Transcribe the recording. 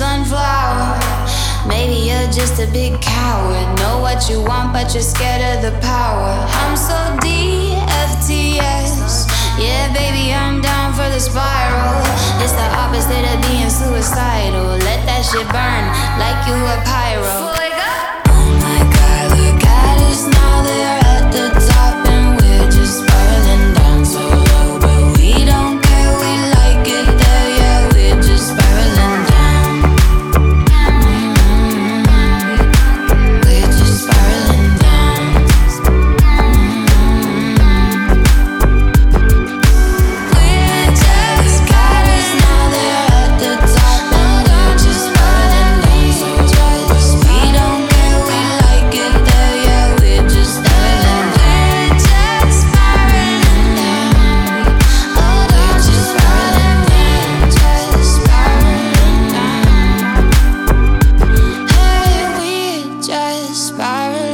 sunflower. Maybe you're just a big coward. Know what you want, but you're scared of the power. I'm so DFTS. Yeah, baby, I'm down for the spiral. It's the opposite of being suicidal. Let that shit burn like you a pyro. Oh my god, look at us now. They're at the top and we're just spiraling down so low. But we don't care, we like it there. Yeah, we're just spiraling down. We're just spiraling down. We're just got us now. They're at the top and we're just spiraling down so low. We don't care, we like it there. Yeah, we're just spiraling down. We're just spiraling down. Oh, we're just spiraling down. Just spiraling down. Hey, we're just spiraling.